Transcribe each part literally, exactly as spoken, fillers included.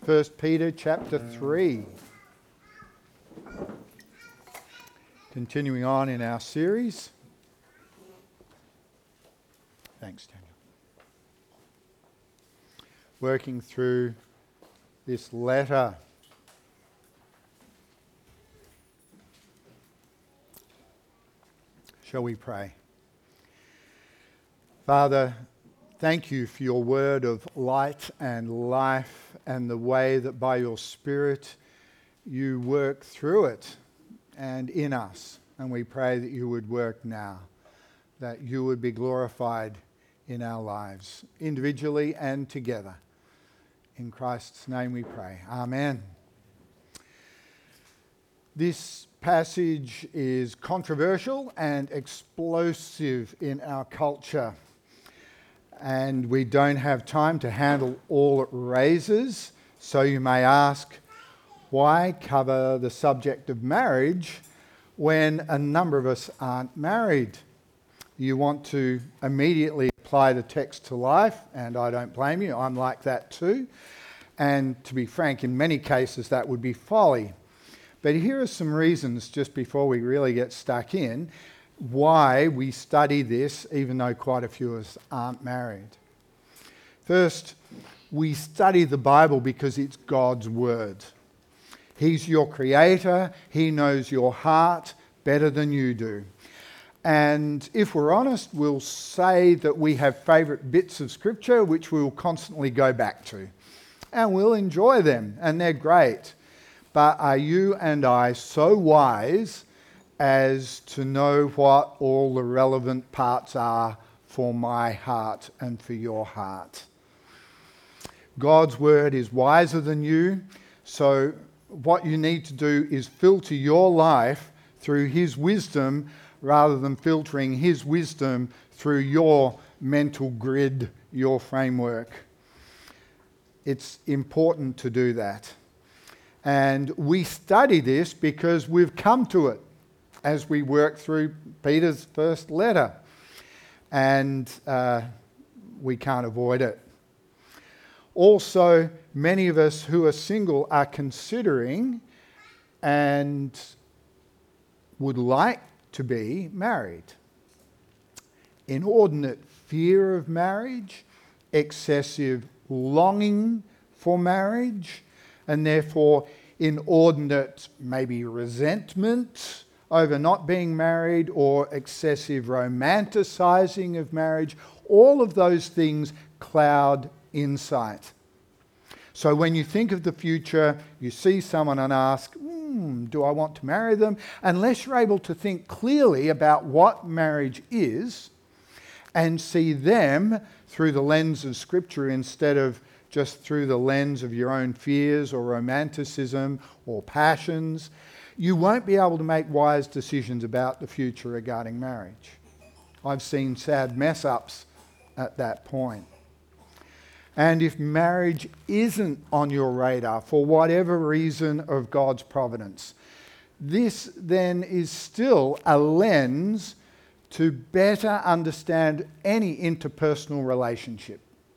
First Peter chapter three. Continuing on in our series. Thanks, Daniel. Working through this letter. Shall we pray? Father, thank you for your word of light and life and the way that by your Spirit you work through it and in us. And we pray that you would work now, that you would be glorified in our lives, individually and together. In Christ's name we pray. Amen. This passage is controversial and explosive in our culture. And we don't have time to handle all it raises. So you may ask, why cover the subject of marriage when a number of us aren't married? You want to immediately apply the text to life, and I don't blame you, I'm like that too. And to be frank, in many cases that would be folly. But here are some reasons, just before we really get stuck in, why we study this, even though quite a few of us aren't married. First, we study the Bible because it's God's word. He's your creator. He knows your heart better than you do. And if we're honest, we'll say that we have favourite bits of Scripture which we'll constantly go back to. And we'll enjoy them, and they're great. But are you and I so wise as to know what all the relevant parts are for my heart and for your heart? God's word is wiser than you, so what you need to do is filter your life through his wisdom rather than filtering his wisdom through your mental grid, your framework. It's important to do that. And we study this because we've come to it as we work through Peter's first letter. And uh, we can't avoid it. Also, many of us who are single are considering and would like to be married. Inordinate fear of marriage, excessive longing for marriage, and therefore inordinate maybe resentment over not being married or excessive romanticizing of marriage. All of those things cloud insight. So when you think of the future, you see someone and ask, hmm, do I want to marry them? Unless you're able to think clearly about what marriage is and see them through the lens of Scripture instead of just through the lens of your own fears or romanticism or passions, you won't be able to make wise decisions about the future regarding marriage. I've seen sad mess-ups at that point. And if marriage isn't on your radar for whatever reason of God's providence, this then is still a lens to better understand any interpersonal relationship.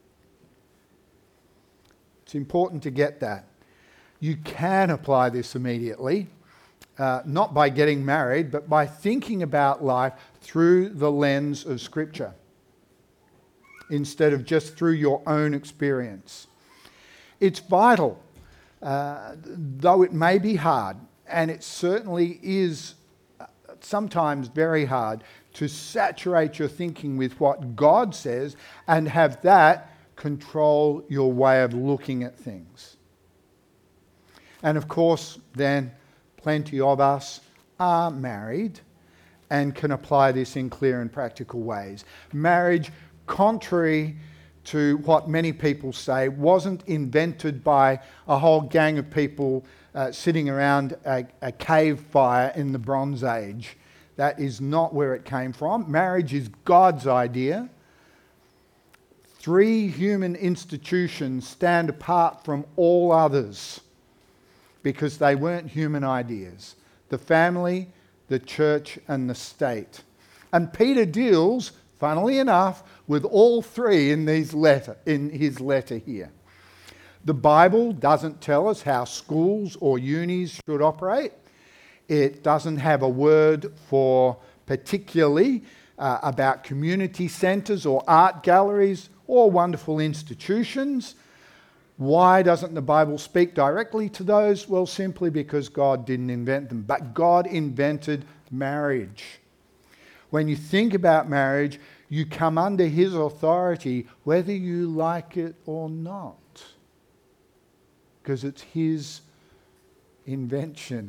It's important to get that. You can apply this immediately, uh, not by getting married, but by thinking about life through the lens of Scripture, instead of just through your own experience. It's vital, uh, though it may be hard, and it certainly is sometimes very hard, to saturate your thinking with what God says and have that control your way of looking at things. And of course, then, plenty of us are married and can apply this in clear and practical ways. Marriage, contrary to what many people say, wasn't invented by a whole gang of people uh, sitting around a, a cave fire in the Bronze Age. That is not where it came from. Marriage is God's idea. Three human institutions stand apart from all others because they weren't human ideas: the family, the church, and the state. And Peter deals, funnily enough, with all three in these letter, in his letter here. The Bible doesn't tell us how schools or unis should operate. It doesn't have a word for particularly uh, about community centres or art galleries or wonderful institutions. Why doesn't the Bible speak directly to those? Well, simply because God didn't invent them. But God invented marriage. When you think about marriage, you come under his authority whether you like it or not. Because it's his invention.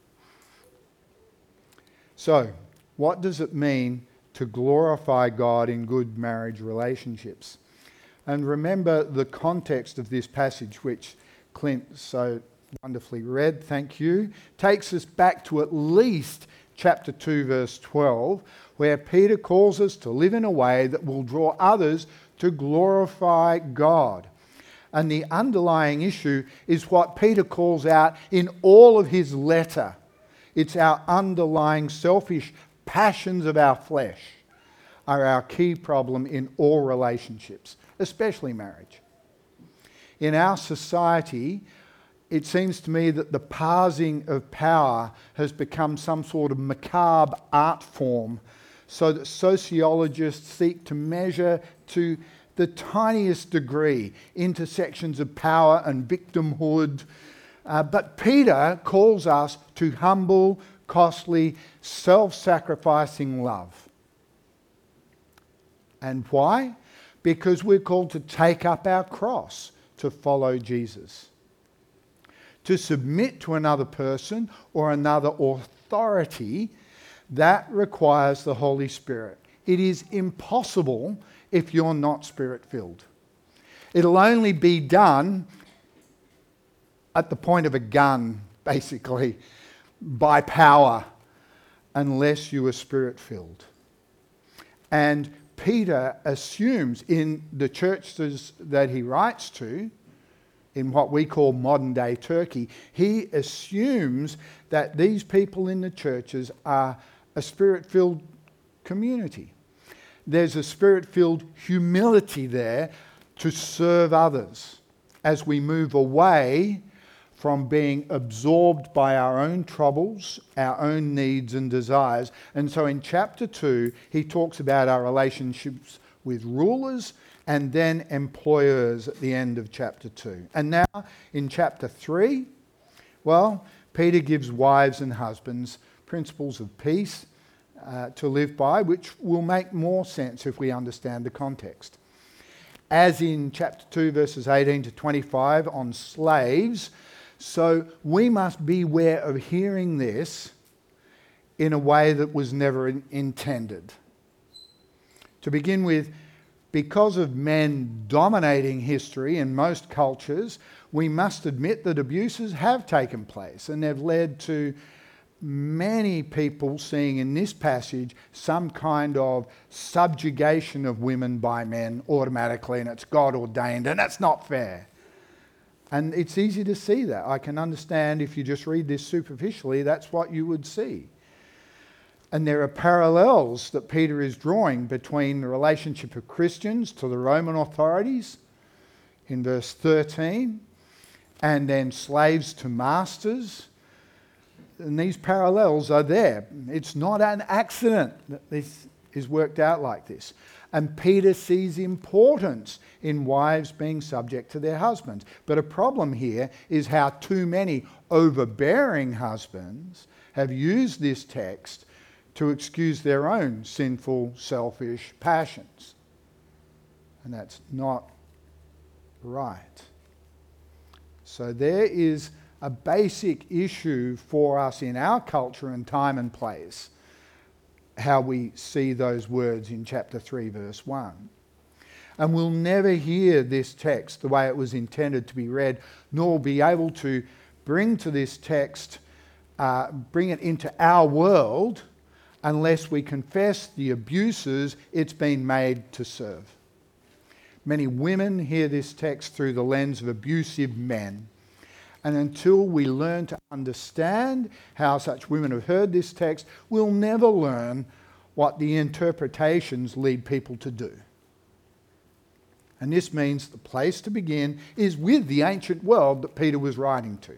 So, what does it mean to glorify God in good marriage relationships? And remember the context of this passage, which Clint so wonderfully read, thank you, takes us back to at least chapter two, verse twelve, where Peter calls us to live in a way that will draw others to glorify God. And the underlying issue is what Peter calls out in all of his letter. It's our underlying selfish passions of our flesh are our key problem in all relationships, especially marriage. In our society, it seems to me that the parsing of power has become some sort of macabre art form, so that sociologists seek to measure to the tiniest degree intersections of power and victimhood. Uh, but Peter calls us to humble, costly, self-sacrificing love. And why? Because we're called to take up our cross to follow Jesus. To submit to another person or another authority, that requires the Holy Spirit. It is impossible if you're not Spirit-filled. It'll only be done at the point of a gun, basically, by power, unless you are Spirit-filled. And Peter assumes in the churches that he writes to, in what we call modern-day Turkey, he assumes that these people in the churches are a Spirit-filled community. There's a Spirit-filled humility there to serve others as we move away from being absorbed by our own troubles, our own needs and desires. And so in chapter two, he talks about our relationships with rulers and then employers at the end of chapter two. And now in chapter three, well, Peter gives wives and husbands principles of peace uh, to live by, which will make more sense if we understand the context. As in chapter two, verses eighteen to twenty-five on slaves, so we must beware of hearing this in a way that was never in- intended. To begin with, because of men dominating history in most cultures, we must admit that abuses have taken place and they've led to many people seeing in this passage some kind of subjugation of women by men automatically, and it's God ordained, and that's not fair. And it's easy to see that. I can understand if you just read this superficially, that's what you would see. And there are parallels that Peter is drawing between the relationship of Christians to the Roman authorities in verse thirteen, and then slaves to masters. And these parallels are there. It's not an accident that this is worked out like this. And Peter sees importance in wives being subject to their husbands. But a problem here is how too many overbearing husbands have used this text to excuse their own sinful, selfish passions. And that's not right. So there is a basic issue for us in our culture and time and place, how we see those words in chapter three, verse one. And we'll never hear this text the way it was intended to be read, nor be able to bring to this text, uh, bring it into our world, unless we confess the abuses it's been made to serve. Many women hear this text through the lens of abusive men. And until we learn to understand how such women have heard this text, we'll never learn what the interpretations lead people to do. And this means the place to begin is with the ancient world that Peter was writing to.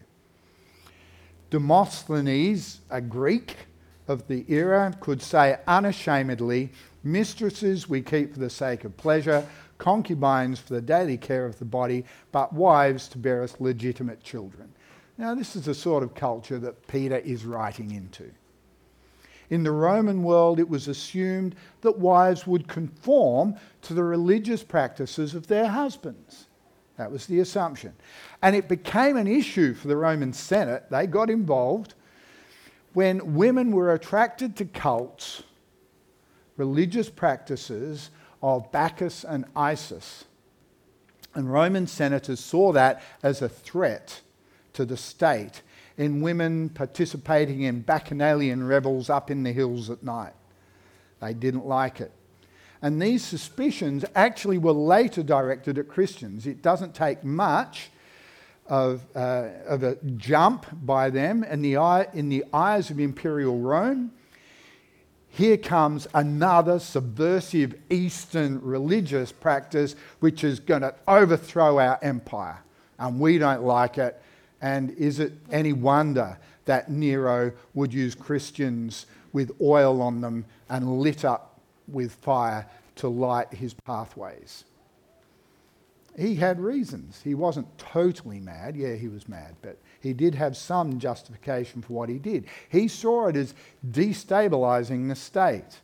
Demosthenes, a Greek of the era, could say unashamedly, "Mistresses we keep for the sake of pleasure, concubines for the daily care of the body, but wives to bear us legitimate children." Now, this is the sort of culture that Peter is writing into. In the Roman world, it was assumed that wives would conform to the religious practices of their husbands. That was the assumption. And it became an issue for the Roman Senate. They got involved when women were attracted to cults, religious practices of Bacchus and Isis. And Roman senators saw that as a threat to the state in women participating in bacchanalian revels up in the hills at night. They didn't like it. And these suspicions actually were later directed at Christians. It doesn't take much of, uh, of a jump by them in the, eye, in the eyes of Imperial Rome. Here comes another subversive Eastern religious practice which is going to overthrow our empire. And we don't like it. And is it any wonder that Nero would use Christians with oil on them and lit up with fire to light his pathways? He had reasons. He wasn't totally mad. Yeah, he was mad, but he did have some justification for what he did. He saw it as destabilizing the state.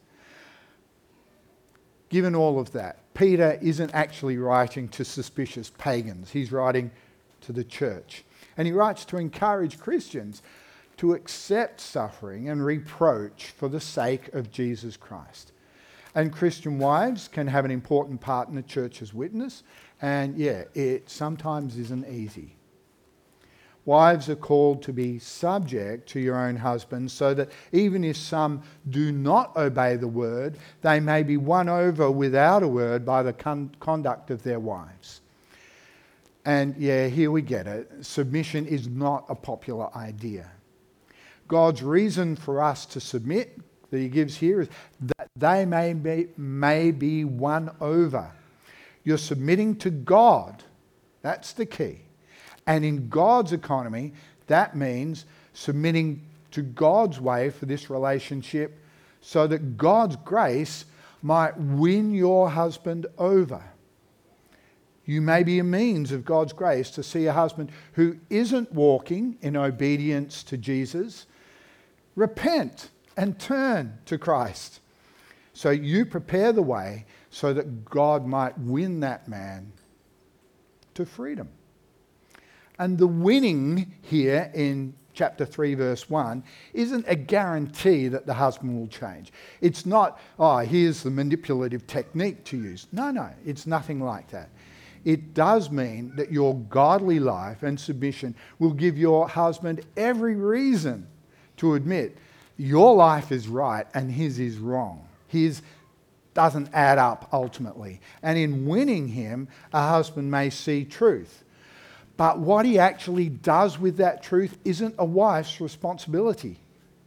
Given all of that, Peter isn't actually writing to suspicious pagans. He's writing to the church. And he writes to encourage Christians to accept suffering and reproach for the sake of Jesus Christ. And Christian wives can have an important part in the church's witness. And yeah, it sometimes isn't easy. Wives are called to be subject to your own husbands so that even if some do not obey the word, they may be won over without a word by the con- conduct of their wives. And yeah, here we get it. Submission is not a popular idea. God's reason for us to submit that he gives here is that they may be, may be won over. You're submitting to God. That's the key. And in God's economy, that means submitting to God's way for this relationship so that God's grace might win your husband over. You may be a means of God's grace to see a husband who isn't walking in obedience to Jesus repent and turn to Christ. So you prepare the way so that God might win that man to freedom. And the winning here in chapter three, verse one, isn't a guarantee that the husband will change. It's not, oh, here's the manipulative technique to use. No, no, it's nothing like that. It does mean that your godly life and submission will give your husband every reason to admit your life is right and his is wrong. His doesn't add up ultimately. And in winning him, a husband may see truth. But what he actually does with that truth isn't a wife's responsibility.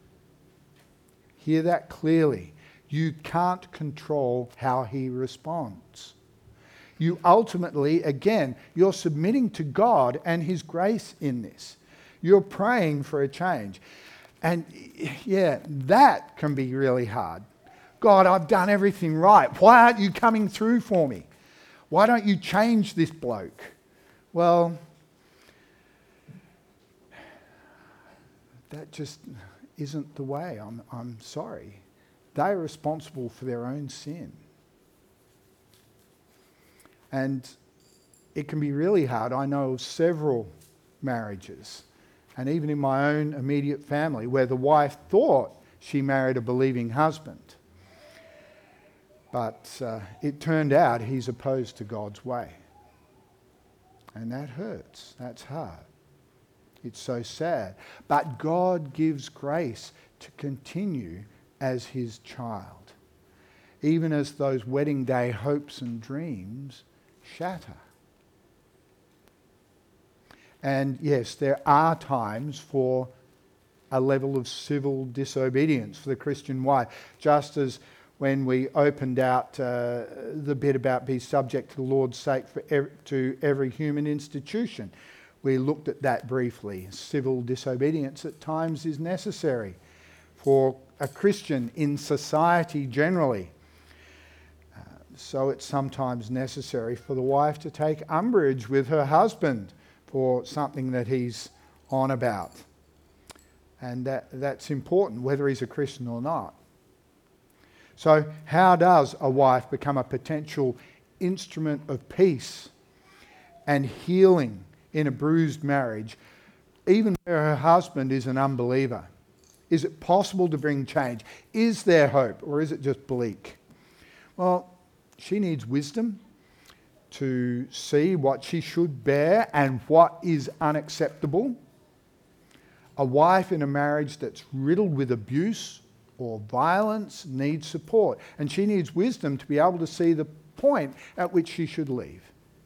Hear that clearly. You can't control how he responds. You ultimately, again, you're submitting to God and his grace in this. You're praying for a change. And yeah, that can be really hard. God, I've done everything right. Why aren't you coming through for me? Why don't you change this bloke? Well, that just isn't the way. I'm, I'm sorry. They're responsible for their own sin. And it can be really hard. I know of several marriages, and even in my own immediate family, where the wife thought she married a believing husband. But uh, it turned out he's opposed to God's way. And that hurts. That's hard. It's so sad. But God gives grace to continue as his child, even as those wedding day hopes and dreams shatter. And yes, there are times for a level of civil disobedience for the Christian wife, just as when we opened out uh, the bit about be subject to the Lord's sake for ev- to every human institution. We looked at that briefly. Civil disobedience at times is necessary for a Christian in society generally. Uh, so it's sometimes necessary for the wife to take umbrage with her husband for something that he's on about. And that, that's important, whether he's a Christian or not. So how does a wife become a potential instrument of peace and healing in a bruised marriage, even where her husband is an unbeliever? Is it possible to bring change? Is there hope, or is it just bleak? Well, she needs wisdom to see what she should bear and what is unacceptable. A wife in a marriage that's riddled with abuse or violence needs support, and she needs wisdom to be able to see the point at which she should leave.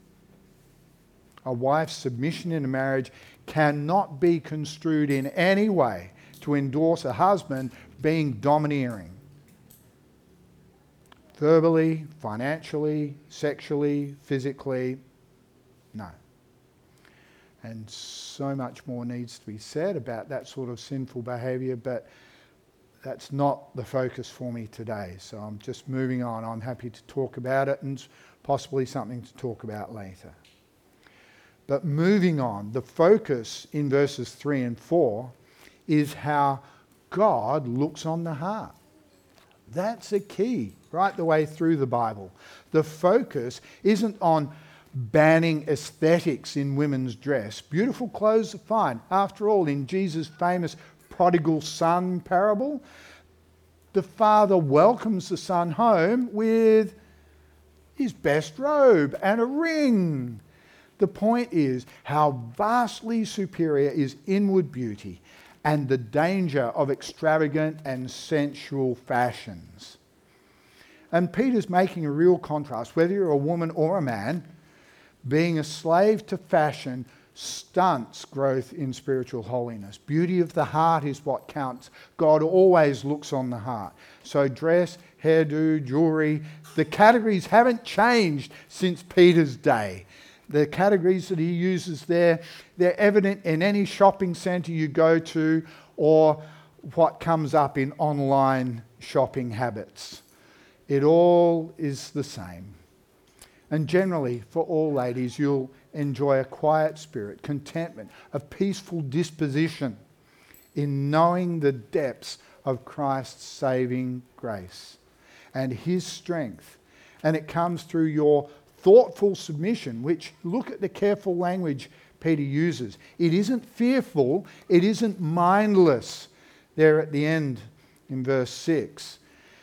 A wife's submission in a marriage cannot be construed in any way to endorse a husband being domineering. Verbally, financially, sexually, physically, no. And so much more needs to be said about that sort of sinful behaviour, but that's not the focus for me today. So I'm just moving on. I'm happy to talk about it and possibly something to talk about later. But moving on, the focus in verses three and four is how God looks on the heart. That's a key right the way through the Bible. The focus isn't on banning aesthetics in women's dress. Beautiful clothes are fine. After all, in Jesus' famous prodigal son parable, the father welcomes the son home with his best robe and a ring. The point is how vastly superior is inward beauty and the danger of extravagant and sensual fashions. And Peter's making a real contrast. Whether you're a woman or a man, being a slave to fashion stunts growth in spiritual holiness. Beauty of the heart is what counts. God always looks on the heart. So dress, hairdo, jewelry, the categories haven't changed since Peter's day. The categories that he uses there, they're evident in any shopping centre you go to or what comes up in online shopping habits. It all is the same. And generally, for all ladies, you'll enjoy a quiet spirit, contentment, a peaceful disposition in knowing the depths of Christ's saving grace and his strength. And it comes through your thoughtful submission, which, look at the careful language Peter uses. It isn't fearful, it isn't mindless. There at the end in verse six.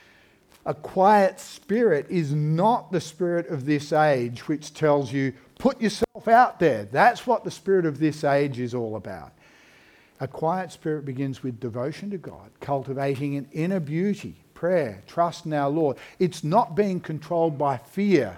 A quiet spirit is not the spirit of this age, which tells you, put yourself out there. That's what the spirit of this age is all about. A quiet spirit begins with devotion to God, cultivating an inner beauty, prayer, trust in our Lord. It's not being controlled by fear.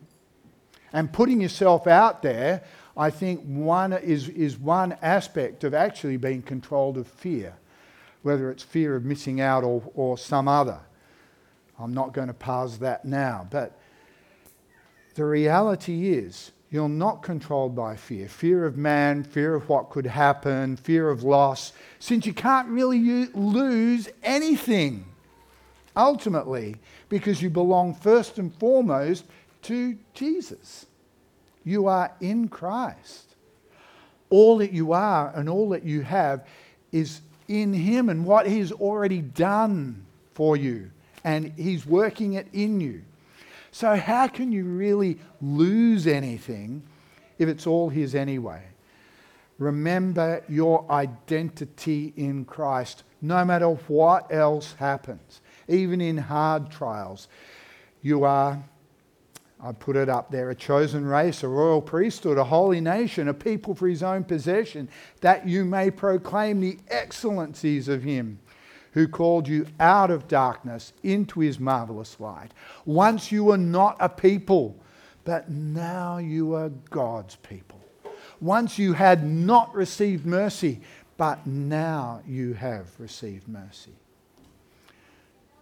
And putting yourself out there, I think one is, is one aspect of actually being controlled of fear, whether it's fear of missing out or, or some other. I'm not going to parse that now, but the reality is you're not controlled by fear. Fear of man, fear of what could happen, fear of loss, since you can't really u- lose anything, ultimately, because you belong first and foremost to Jesus. You are in Christ. All that you are and all that you have is in him and what he's already done for you. And he's working it in you. So how can you really lose anything if it's all his anyway? Remember your identity in Christ, no matter what else happens. Even in hard trials, you are, I put it up there, a chosen race, a royal priesthood, a holy nation, a people for his own possession, that you may proclaim the excellencies of him who called you out of darkness into his marvelous light. Once you were not a people, but now you are God's people. Once you had not received mercy, but now you have received mercy.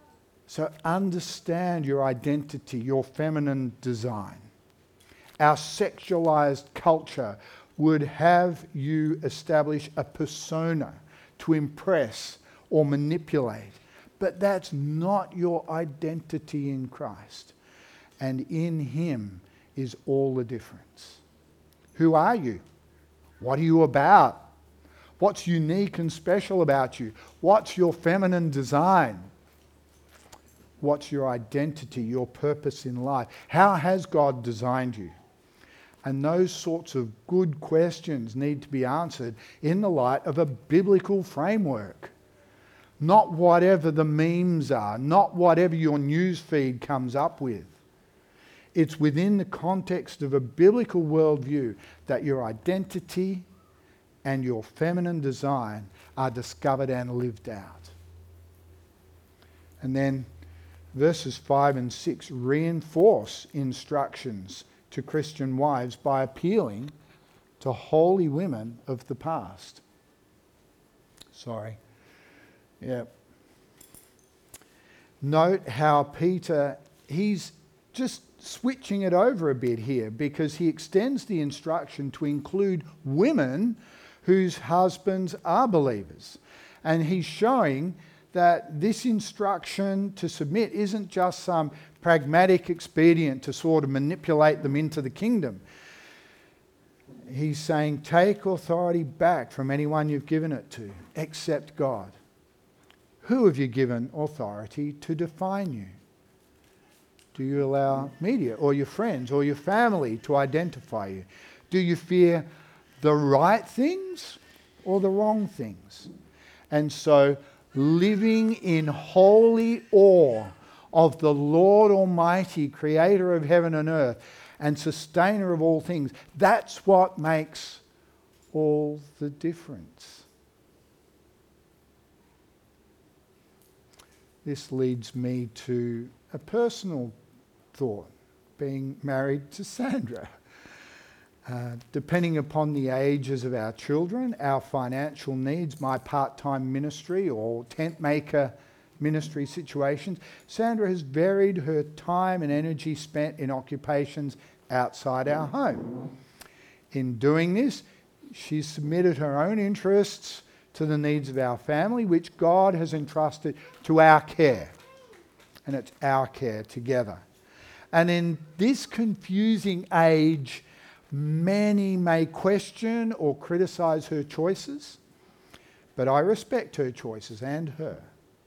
So understand your identity, your feminine design. Our sexualized culture would have you establish a persona to impress or manipulate. But that's not your identity in Christ. And in Him is all the difference. Who are you? What are you about? What's unique and special about you? What's your feminine design? What's your identity, your purpose in life? How has God designed you? And those sorts of good questions need to be answered in the light of a biblical framework. Not whatever the memes are, not whatever your news feed comes up with. It's within the context of a biblical worldview that your identity and your feminine design are discovered and lived out. And then verses five and six reinforce instructions to Christian wives by appealing to holy women of the past. Sorry. Yeah. Note how Peter, he's just switching it over a bit here because he extends the instruction to include women whose husbands are believers. And he's showing that this instruction to submit isn't just some pragmatic expedient to sort of manipulate them into the kingdom. He's saying, take authority back from anyone you've given it to, except God. Who have you given authority to define you? Do you allow media or your friends or your family to identify you? Do you fear the right things or the wrong things? And so living in holy awe of the Lord Almighty, creator of heaven and earth and sustainer of all things, that's what makes all the difference. This leads me to a personal thought, being married to Sandra. Uh, depending upon the ages of our children, our financial needs, my part-time ministry or tent maker ministry situations, Sandra has varied her time and energy spent in occupations outside our home. In doing this, she's submitted her own interests to the needs of our family, which God has entrusted to our care. And it's our care together. And in this confusing age, many may question or criticize her choices, but I respect her choices and her.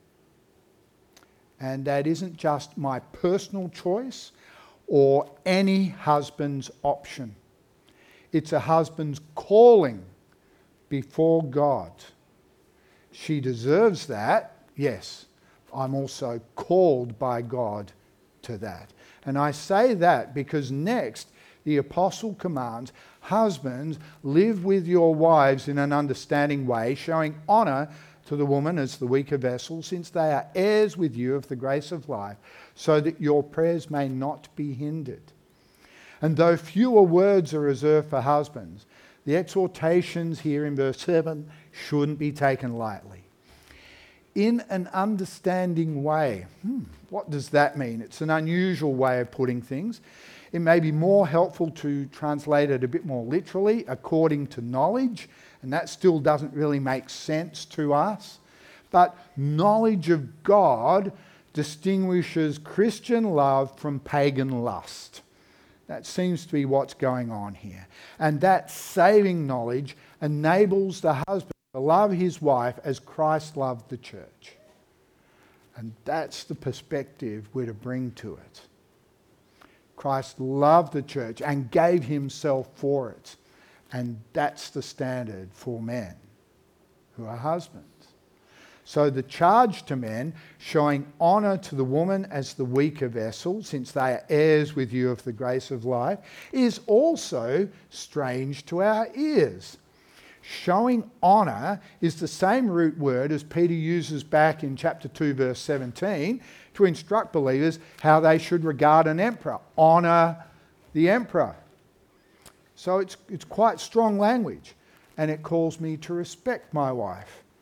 And that isn't just my personal choice or any husband's option. It's a husband's calling before God. She deserves that, yes. I'm also called by God to that. And I say that because next, the apostle commands, husbands, live with your wives in an understanding way, showing honour to the woman as the weaker vessel, since they are heirs with you of the grace of life, so that your prayers may not be hindered. And though fewer words are reserved for husbands, the exhortations here in verse seven shouldn't be taken lightly. In an understanding way. Hmm, what does that mean? It's an unusual way of putting things. It may be more helpful to translate it a bit more literally, according to knowledge, and that still doesn't really make sense to us. But knowledge of God distinguishes Christian love from pagan lust. That seems to be what's going on here. And that saving knowledge enables the husband to love his wife as Christ loved the church. And that's the perspective we're to bring to it. Christ loved the church and gave himself for it. And that's the standard for men who are husbands. So the charge to men, showing honour to the woman as the weaker vessel, since they are heirs with you of the grace of life, is also strange to our ears. Showing honour is the same root word as Peter uses back in chapter two, verse seventeen, to instruct believers how they should regard an emperor. Honour the emperor. So it's, it's quite strong language, and it calls me to respect my wife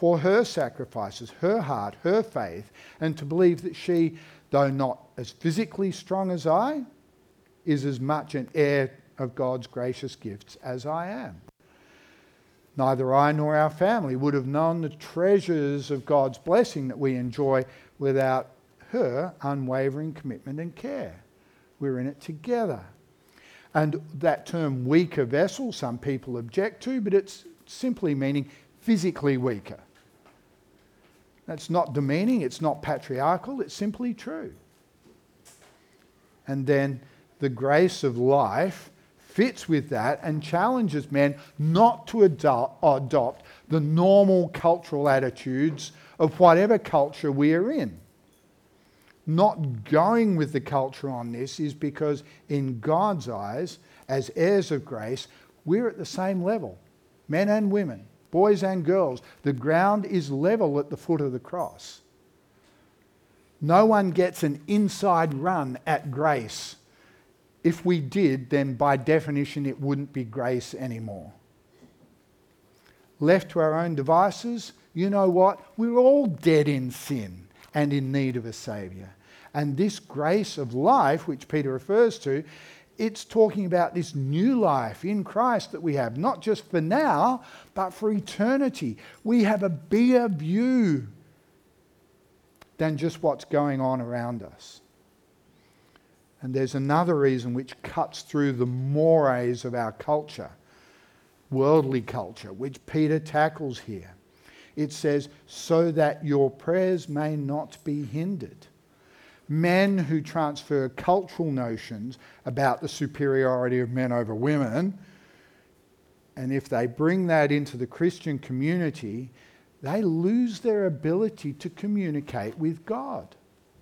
for her sacrifices, her heart, her faith, and to believe that she, though not as physically strong as I, is as much an heir of God's gracious gifts as I am. Neither I nor our family would have known the treasures of God's blessing that we enjoy without her unwavering commitment and care. We're in it together. And that term weaker vessel, some people object to, but it's simply meaning physically weaker. That's not demeaning, it's not patriarchal, it's simply true. And then the grace of life fits with that and challenges men not to ado- adopt the normal cultural attitudes of whatever culture we are in. Not going with the culture on this is because in God's eyes, as heirs of grace, we're at the same level, men and women, boys and girls. The ground is level at the foot of the cross. No one gets an inside run at grace. If we did, then by definition it wouldn't be grace anymore. Left to our own devices, you know what? We're all dead in sin and in need of a Saviour. And this grace of life, which Peter refers to, it's talking about this new life in Christ that we have, not just for now, but for eternity. We have a bigger view than just what's going on around us. And there's another reason which cuts through the mores of our culture, worldly culture, which Peter tackles here. It says, so that your prayers may not be hindered. Men who transfer cultural notions about the superiority of men over women, and if they bring that into the Christian community, they lose their ability to communicate with God.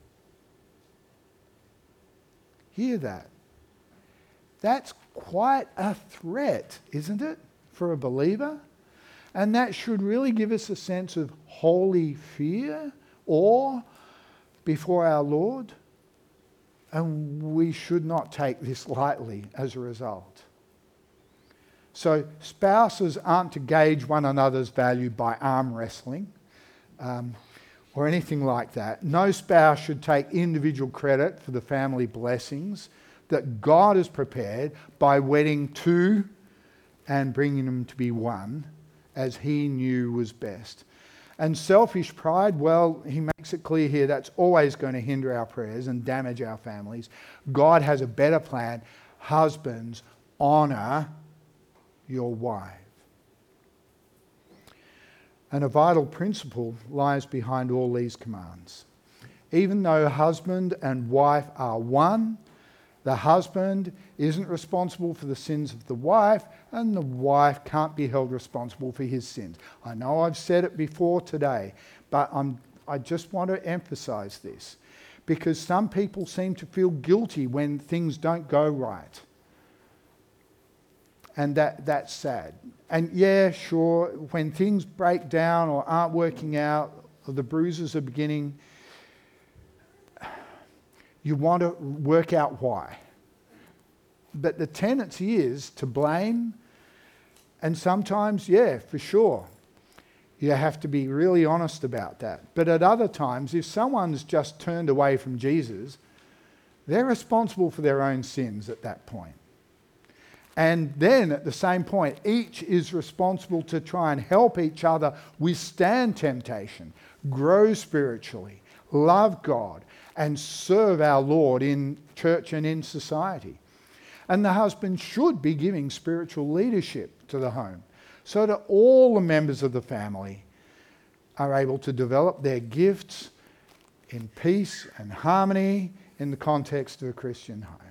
Hear that. That's quite a threat, isn't it, for a believer? And that should really give us a sense of holy fear, awe before our Lord. And we should not take this lightly as a result. So spouses aren't to gauge one another's value by arm wrestling um, or anything like that. No spouse should take individual credit for the family blessings that God has prepared by wedding two and bringing them to be one as he knew was best. And selfish pride, well, he makes it clear here that's always going to hinder our prayers and damage our families. God has a better plan. Husbands, honour your wife. And a vital principle lies behind all these commands. Even though husband and wife are one, the husband isn't responsible for the sins of the wife, and the wife can't be held responsible for his sins. I know I've said it before today, but I'm, I just want to emphasise this, because some people seem to feel guilty when things don't go right. And that, that's sad. And yeah, sure, when things break down or aren't working out, or the bruises are beginning, you want to work out why. But the tendency is to blame, and sometimes, yeah, for sure, you have to be really honest about that. But at other times, if someone's just turned away from Jesus, they're responsible for their own sins at that point. And then at the same point, each is responsible to try and help each other withstand temptation, grow spiritually, love God, and serve our Lord in church and in society. And the husband should be giving spiritual leadership to the home so that all the members of the family are able to develop their gifts in peace and harmony in the context of a Christian home.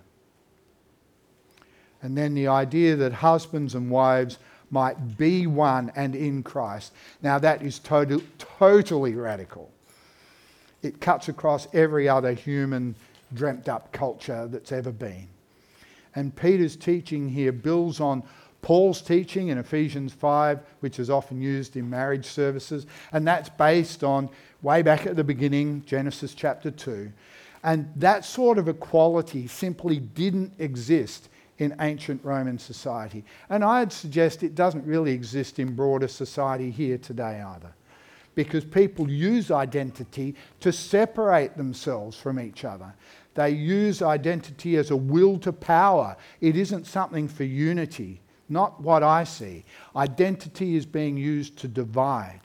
And then the idea that husbands and wives might be one and in Christ. Now that is to- totally radical. It cuts across every other human dreamt up culture that's ever been. And Peter's teaching here builds on Paul's teaching in Ephesians five, which is often used in marriage services. And that's based on way back at the beginning, Genesis chapter two. And that sort of equality simply didn't exist in ancient Roman society. And I'd suggest it doesn't really exist in broader society here today either. because people use identity to separate themselves from each other. They use identity as a will to power. It isn't something for unity, not what I see. Identity is being used to divide.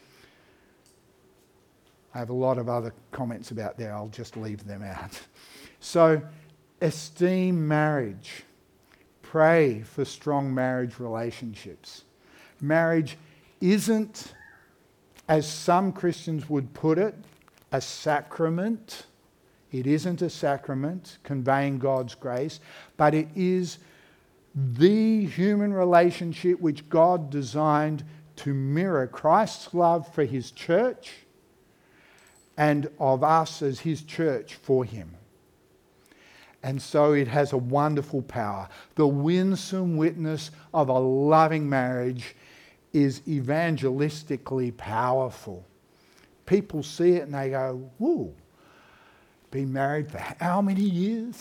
I have a lot of other comments about there. I'll just leave them out. So, esteem marriage. Pray for strong marriage relationships. Marriage isn't, as some Christians would put it, a sacrament. It isn't a sacrament conveying God's grace, but it is the human relationship which God designed to mirror Christ's love for his church and of us as his church for him. And so it has a wonderful power. The winsome witness of a loving marriage is evangelistically powerful. People see it and they go, whoa, been married for how many years?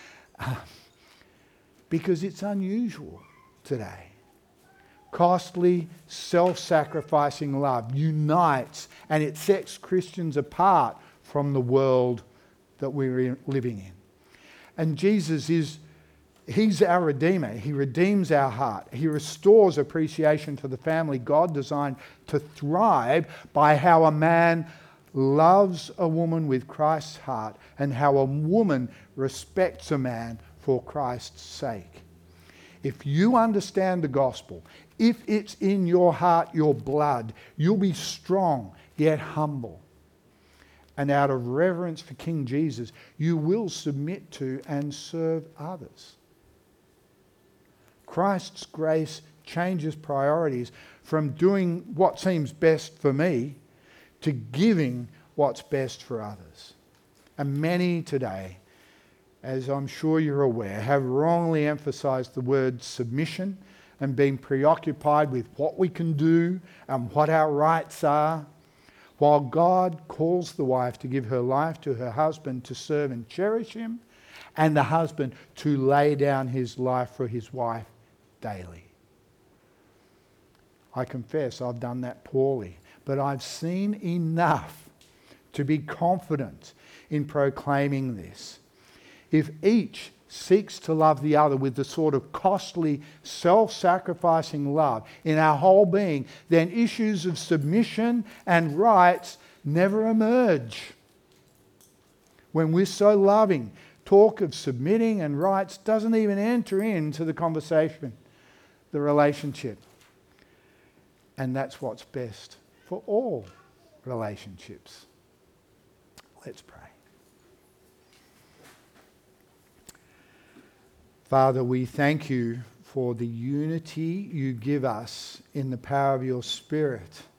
Because it's unusual today. Costly, self-sacrificing love unites and it sets Christians apart from the world that we're living in. And Jesus is, he's our Redeemer. He redeems our heart. He restores appreciation to the family God designed to thrive by how a man loves a woman with Christ's heart and how a woman respects a man for Christ's sake. If you understand the gospel, if it's in your heart, your blood, you'll be strong yet humble. And out of reverence for King Jesus, you will submit to and serve others. Christ's grace changes priorities from doing what seems best for me to giving what's best for others. And many today, as I'm sure you're aware, have wrongly emphasized the word submission and been preoccupied with what we can do and what our rights are, while God calls the wife to give her life to her husband to serve and cherish him, and the husband to lay down his life for his wife daily. I confess I've done that poorly, but I've seen enough to be confident in proclaiming this. If each seeks to love the other with the sort of costly, self-sacrificing love in our whole being, then issues of submission and rights never emerge. When we're so loving, talk of submitting and rights doesn't even enter into the conversation, the relationship. And that's what's best for all relationships. Let's pray. Father, we thank you for the unity you give us in the power of your Spirit.